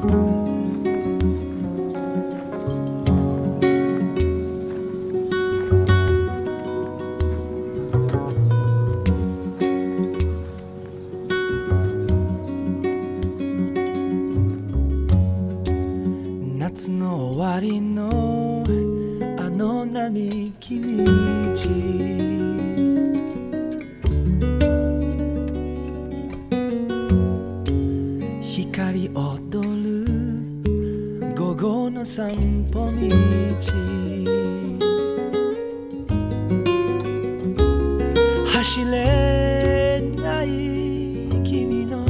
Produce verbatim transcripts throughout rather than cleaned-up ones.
夏の終わりのあの並木道、光踊る午後の散歩道、走れない君の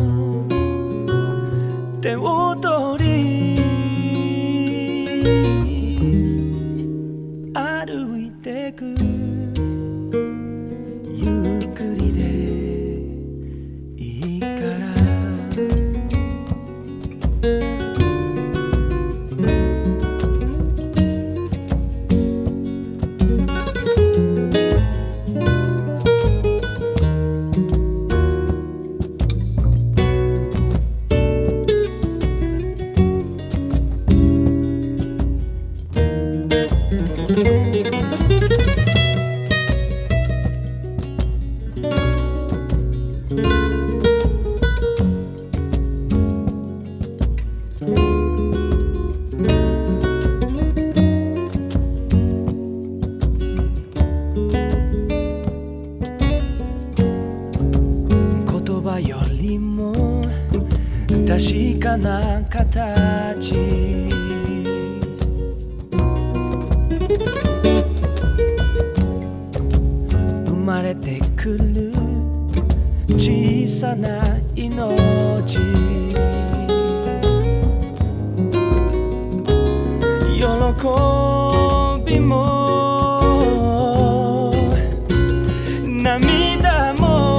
手を取り歩いてく、ゆっくりでいいからよりも確かな形、生まれてくる小さな命、喜びも涙も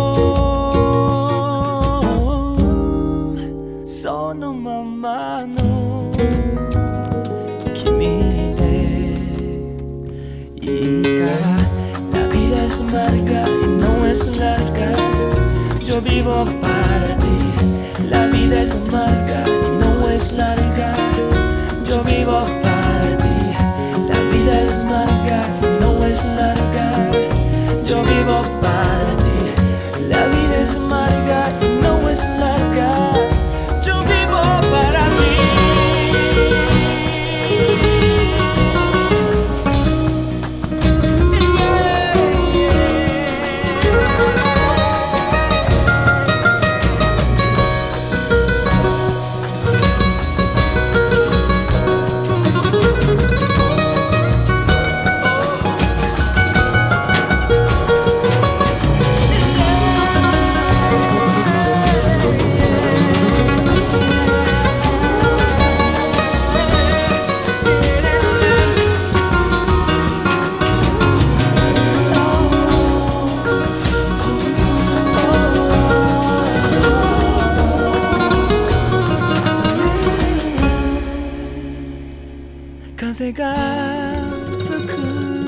そのままの君でいいから、 La vida es larga y no es larga, yo vivo para ti. La vida es larga y no es larga, yo vivo para ti. La vida es larga y no es larga, yo vivo para ti. La vida es larga y no es larga, yo vivo para ti.風が吹く、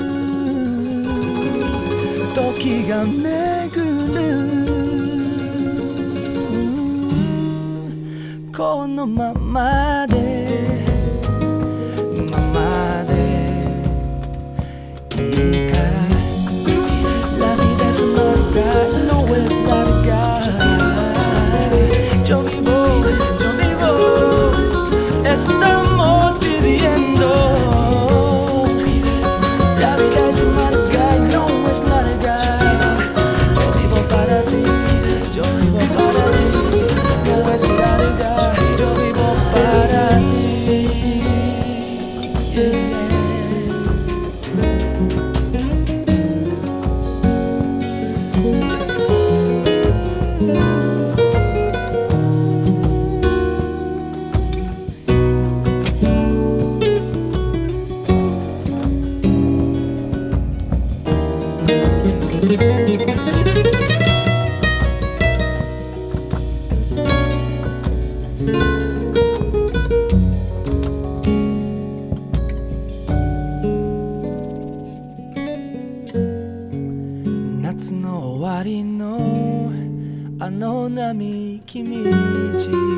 時が巡る、このままでままでいいから、 La vida es larga, no es larga, yo vivo, yo vivo, estamos viviendo. La vida es larga, no es larga, yo vivo para ti, yo vivo para ti. No es larga, yo vivo para ti. Yeah.夏の終わりのあの並木道、